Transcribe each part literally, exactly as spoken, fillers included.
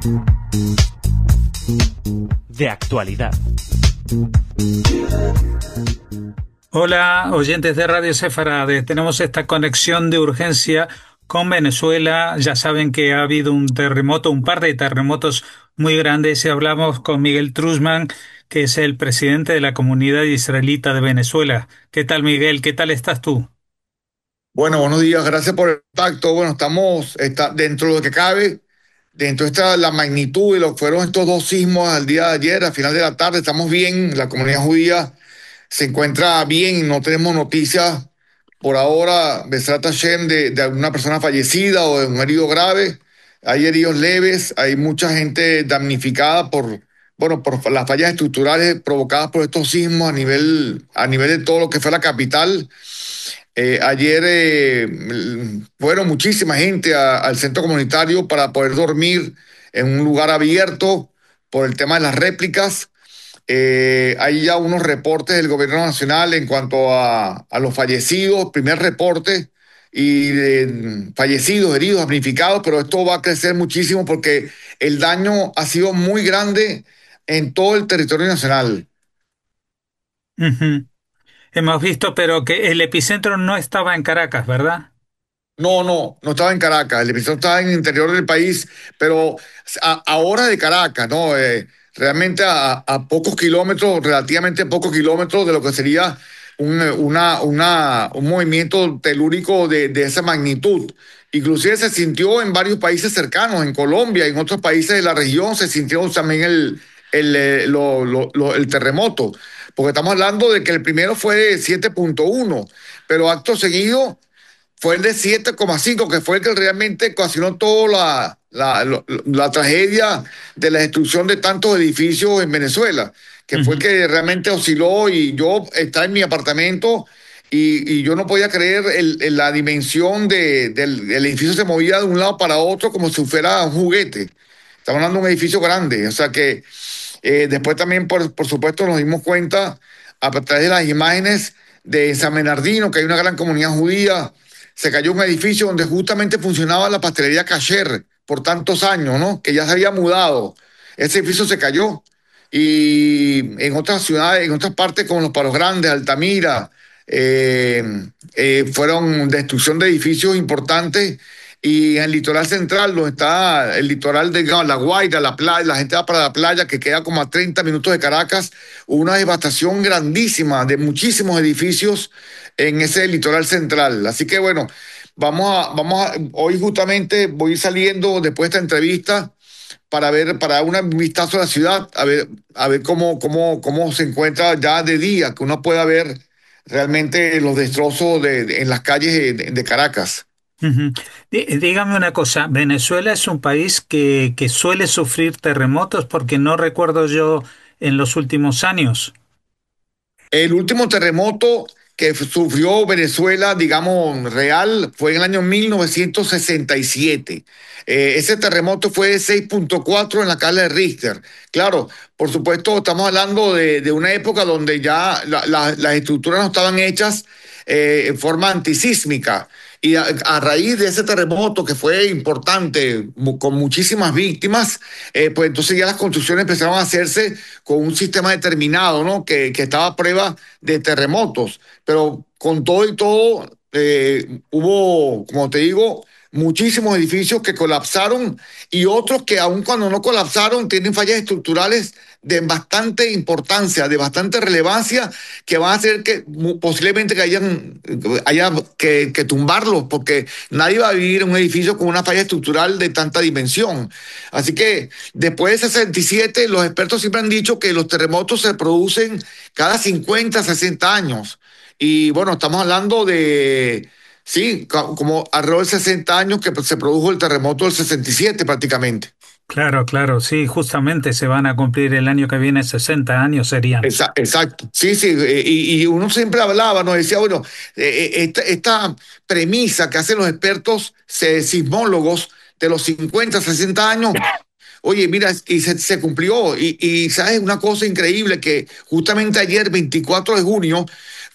De actualidad. Hola, oyentes de Radio Sefarade. Tenemos esta conexión de urgencia con Venezuela. Ya saben que ha habido un terremoto, un par de terremotos muy grandes, y hablamos con Miguel Truzman, que es el presidente de la comunidad israelita de Venezuela. ¿Qué tal, Miguel? ¿Qué tal estás tú? Bueno, buenos días, gracias por el contacto. Bueno, estamos está, dentro de lo que cabe, dentro de esta, la magnitud de lo que fueron estos dos sismos al día de ayer, al final de la tarde, estamos bien, la comunidad judía se encuentra bien, no tenemos noticias por ahora, Besrat Hashem, de, de alguna persona fallecida o de un herido grave. Hay heridos leves, hay mucha gente damnificada por, bueno, por las fallas estructurales provocadas por estos sismos a nivel, a nivel de todo lo que fue la capital. Eh, ayer eh, fueron muchísima gente a- al centro comunitario para poder dormir en un lugar abierto por el tema de las réplicas. Eh, hay ya unos reportes del gobierno nacional en cuanto a, a los fallecidos, primer reporte, y de fallecidos, heridos, damnificados, pero esto va a crecer muchísimo porque el daño ha sido muy grande en todo el territorio nacional. Ujú. Hemos visto, pero que el epicentro no estaba en Caracas, ¿verdad? No, no, no estaba en Caracas, el episodio estaba en el interior del país, pero a, a hora de Caracas, ¿no? Eh, realmente a, a pocos kilómetros, relativamente pocos kilómetros de lo que sería un, una, una, un movimiento telúrico de, de esa magnitud. Inclusive se sintió en varios países cercanos, en Colombia, en otros países de la región, se sintió también el, el, eh, lo- lo- lo- el terremoto, porque estamos hablando de que el primero fue de siete punto uno, pero acto seguido fue el de siete coma cinco, que fue el que realmente ocasionó toda la, la, la, la tragedia de la destrucción de tantos edificios en Venezuela, que fue el Ujú. que realmente osciló y yo estaba en mi apartamento y, y yo no podía creer el, el- la dimensión de, del el edificio se movía de un lado para otro como si fuera un juguete. Estamos hablando de un edificio grande, o sea que eh, después también, por, por supuesto, nos dimos cuenta a través de las imágenes de San Bernardino, que hay una gran comunidad judía. Se cayó un edificio donde justamente funcionaba la pastelería Kasher por tantos años, ¿no? Que ya se había mudado. Ese edificio se cayó. Y en otras ciudades, en otras partes como los Palos Grandes, Altamira, eh, eh, fueron destrucción de edificios importantes. Y en el litoral central, donde está el litoral de digamos, La Guaira, la playa, la gente va para la playa, que queda como a treinta minutos de Caracas, hubo una devastación grandísima de muchísimos edificios en ese litoral central. Así que bueno, vamos a, vamos a, hoy justamente voy saliendo después de esta entrevista para ver, para dar un vistazo a la ciudad, a ver, a ver cómo, cómo, cómo se encuentra ya de día, que uno pueda ver realmente los destrozos de, de- en las calles de, de de Caracas. Ujú. Dí- Dígame una cosa, ¿Venezuela es un país que, que suele sufrir terremotos? Porque no recuerdo yo en los últimos años. El último terremoto que sufrió Venezuela, digamos, real, fue en el año mil novecientos sesenta y siete. Eh, ese terremoto fue de seis punto cuatro en la escala de Richter. Claro, por supuesto, estamos hablando de, de una época donde ya la- la- las estructuras no estaban hechas eh, en forma antisísmica. Y a, a raíz de ese terremoto que fue importante, mu- con muchísimas víctimas, eh, pues entonces ya las construcciones empezaron a hacerse con un sistema determinado, ¿no? Que, que estaba a prueba de terremotos. Pero con todo y todo, eh, hubo, como te digo, muchísimos edificios que colapsaron y otros que aun cuando no colapsaron tienen fallas estructurales de bastante importancia, de bastante relevancia, que van a hacer que mu- posiblemente que hayan, haya que, que tumbarlos, porque nadie va a vivir en un edificio con una falla estructural de tanta dimensión. Así que después de sesenta y siete, los expertos siempre han dicho que los terremotos se producen cada cincuenta, sesenta años. Y bueno, estamos hablando de, sí, ca- como alrededor de sesenta años que se produjo el terremoto del sesenta y siete prácticamente. Claro, claro, sí, justamente se van a cumplir el año que viene sesenta años serían. Exa- Exacto, sí, sí, eh, y, y uno siempre hablaba, nos decía, bueno, eh, eh, esta, esta premisa que hacen los expertos se- sismólogos de los cincuenta, sesenta años, oye, mira, y se, se cumplió, y, y sabes una cosa increíble, que justamente ayer, veinticuatro de junio,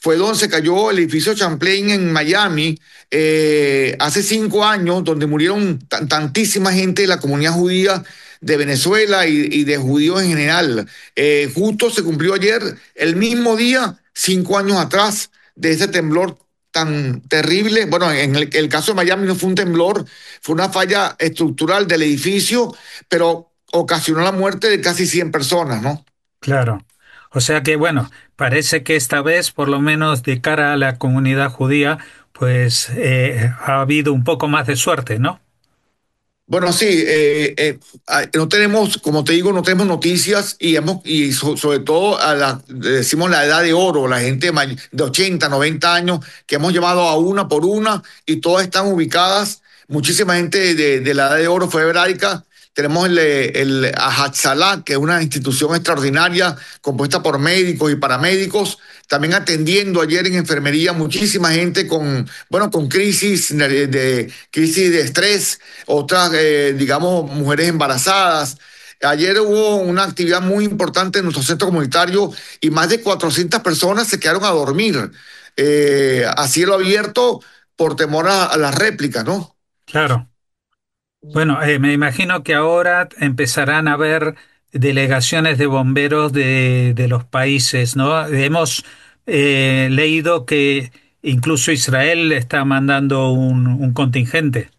fue donde se cayó el edificio Champlain en Miami eh, hace cinco años, donde murieron t- tantísima gente de la comunidad judía de Venezuela y, y de judíos en general. Eh, justo se cumplió ayer, el mismo día, cinco años atrás, de ese temblor tan terrible. Bueno, en el, el caso de Miami no fue un temblor, fue una falla estructural del edificio, pero ocasionó la muerte de casi cien personas, ¿no? Claro. O sea que, bueno, parece que esta vez, por lo menos de cara a la comunidad judía, pues eh, ha habido un poco más de suerte, ¿no? Bueno, sí, eh, eh, ah, no tenemos, como te digo, no tenemos noticias y hemos, y so- sobre todo a la, decimos la edad de oro, la gente may- de ochenta, noventa años, que hemos llamado a una por una y todas están ubicadas. Muchísima gente de, de la edad de oro fue hebraica. Tenemos el, el Ahatzalah, que es una institución extraordinaria compuesta por médicos y paramédicos, también atendiendo ayer en enfermería muchísima gente con, bueno, con crisis de, de crisis de estrés, otras, eh, digamos, mujeres embarazadas. Ayer hubo una actividad muy importante en nuestro centro comunitario y más de cuatrocientas personas se quedaron a dormir eh, a cielo abierto por temor a, a las réplicas, ¿no? Claro. Bueno, eh, me imagino que ahora empezarán a haber delegaciones de bomberos de, de los países, ¿no? Hemos eh, leído que incluso Israel está mandando un, un contingente.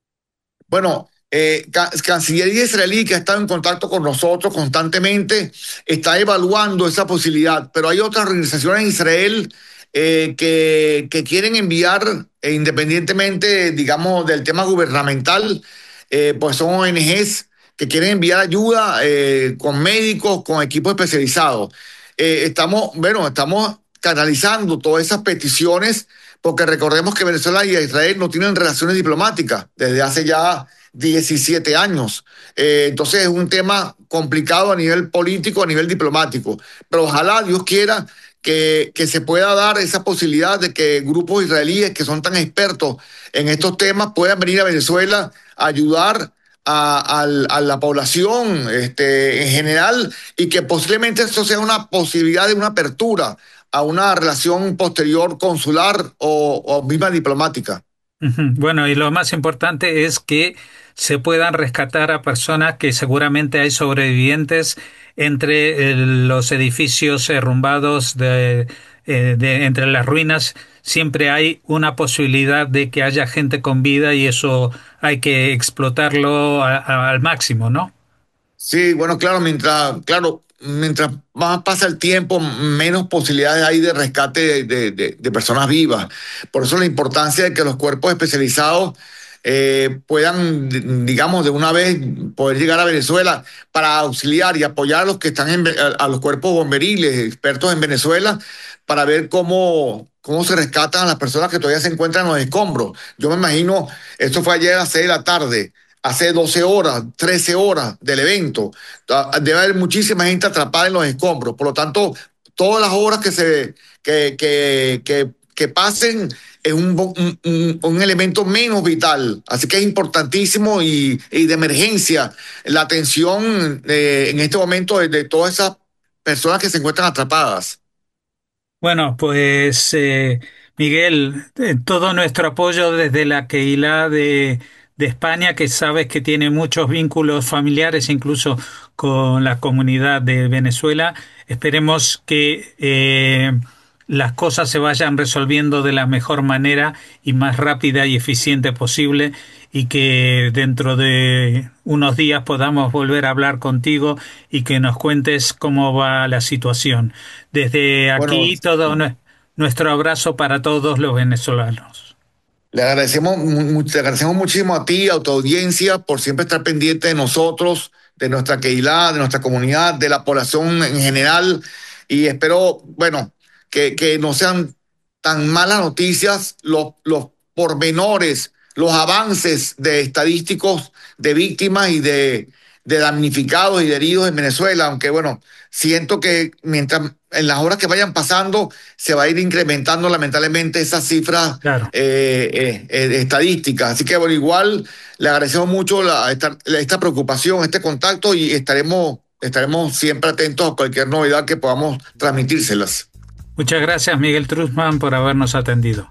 Bueno, eh, ca- Cancillería israelí, que ha estado en contacto con nosotros constantemente, está evaluando esa posibilidad, pero hay otras organizaciones en Israel eh, que, que quieren enviar, eh, independientemente, digamos, del tema gubernamental, eh, pues son O N Ges que quieren enviar ayuda eh, con médicos, con equipos especializados. Eh, estamos, bueno, estamos canalizando todas esas peticiones porque recordemos que Venezuela y Israel no tienen relaciones diplomáticas desde hace ya diecisiete años. Eh, entonces es un tema complicado a nivel político, a nivel diplomático. Pero ojalá Dios quiera que, que se pueda dar esa posibilidad de que grupos israelíes que son tan expertos en estos temas puedan venir a Venezuela a ayudar a, a, a la población este, en general y que posiblemente esto sea una posibilidad de una apertura a una relación posterior consular o, o misma diplomática. Ujú. Bueno, y lo más importante es que se puedan rescatar a personas que seguramente hay sobrevivientes entre eh, los edificios derrumbados de, eh, de- entre las ruinas. Siempre hay una posibilidad de que haya gente con vida y eso hay que explotarlo a- a- al máximo, ¿no? Sí, bueno, claro, mientras, claro, mientras más pasa el tiempo, menos posibilidades hay de rescate de, de- de- de personas vivas. Por eso la importancia de que los cuerpos especializados eh, puedan, d- digamos, de una vez poder llegar a Venezuela para auxiliar y apoyar a los que están en, Ve- a, a los cuerpos bomberiles, expertos en Venezuela, para ver cómo, cómo se rescatan a las personas que todavía se encuentran en los escombros. Yo me imagino, esto fue ayer a las seis de la tarde, hace doce horas, trece horas del evento. Ah, debe haber muchísima gente atrapada en los escombros. Por lo tanto, todas las horas que se que, que, que, que pasen es un, un, un, un elemento menos vital. Así que es importantísimo y, y de emergencia la atención eh, en este momento de, de todas esas personas que se encuentran atrapadas. Bueno, pues eh, Miguel, eh, todo nuestro apoyo desde la Keilah de, de España, que sabes que tiene muchos vínculos familiares, incluso con la comunidad de Venezuela. Esperemos que eh, las cosas se vayan resolviendo de la mejor manera y más rápida y eficiente posible y que dentro de unos días podamos volver a hablar contigo y que nos cuentes cómo va la situación. Desde Bueno, aquí todo nue- nuestro abrazo para todos los venezolanos. le agradecemos, mu- te agradecemos muchísimo a ti, a tu audiencia, por siempre estar pendiente de nosotros, de nuestra Keilah, de nuestra comunidad, de la población en general. Y espero, bueno, que, que no sean tan malas noticias los, los pormenores, los avances de estadísticos de víctimas y de, de damnificados y de heridos en Venezuela, aunque bueno, siento que mientras en las horas que vayan pasando se va a ir incrementando lamentablemente esas cifras Claro. eh, eh, eh, estadísticas. Así que bueno, igual le agradecemos mucho la, esta, esta preocupación, este contacto y estaremos, estaremos siempre atentos a cualquier novedad que podamos transmitírselas. Muchas gracias, Miguel Truzman, por habernos atendido.